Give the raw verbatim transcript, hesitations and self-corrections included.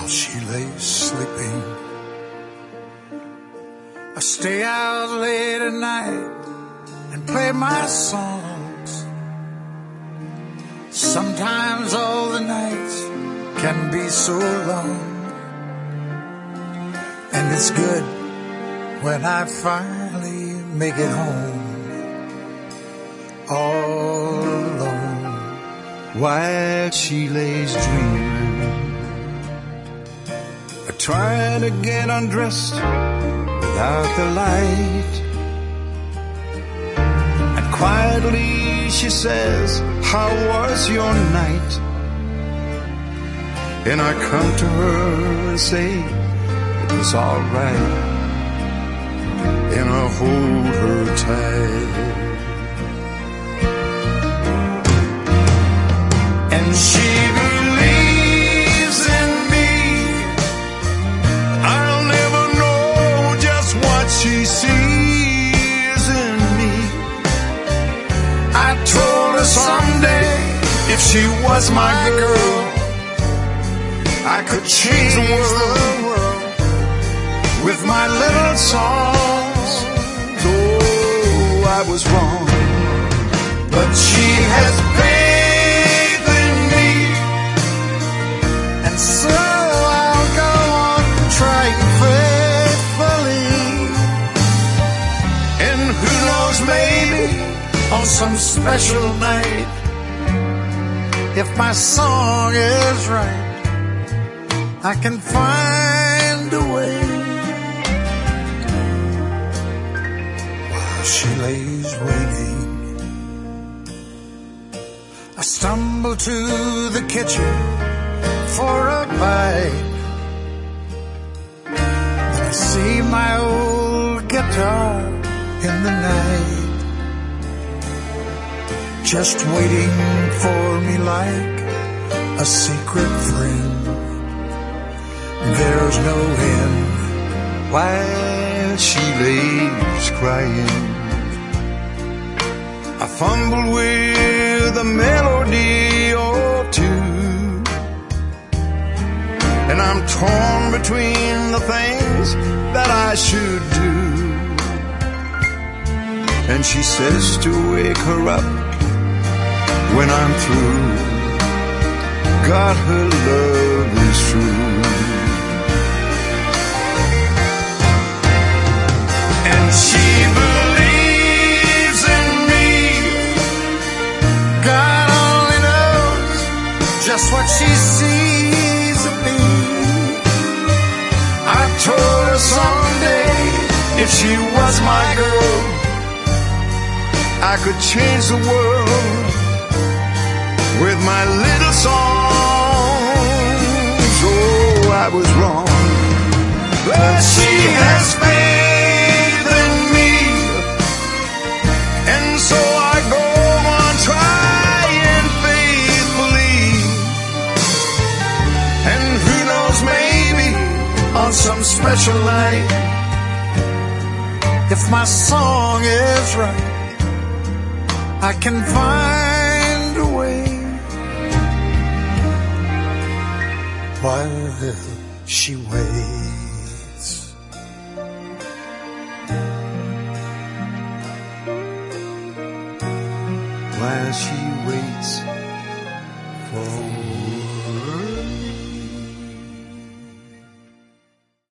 while she lays sleeping. I stay out late at night and play my songs. Sometimes all the nights can be so long, and it's good when I finally make it home all alone while she lays dreaming. I try to get undressed without the light, and quietly she says, "How was your night?" And I come to her and say it was all right, and I hold her tight. And she believes in me. I'll never know just what she sees in me. I told her someday, if she was my girl, I could change the world with my little songs. Oh, I was wrong, but she has faith in me, and so I'll go on trying faithfully. And who knows, maybe on some special night, if my song is right, I can find a way. While she lays waiting, I stumble to the kitchen for a bite. Then I see my old guitar in the night, just waiting for me like a secret friend. There's no end while she lays crying. I fumble with a melody or two, and I'm torn between the things that I should do. And she says to wake her up when I'm through. God, her love is true. She believes in me. God only knows just what she sees of me. I told her someday, if she was my girl, I could change the world with my little songs. Oh, I was wrong, but she has faith. So I go on trying faithfully, and who knows, maybe on some special night, if my song is right, I can find a way. While she waits, while she waits for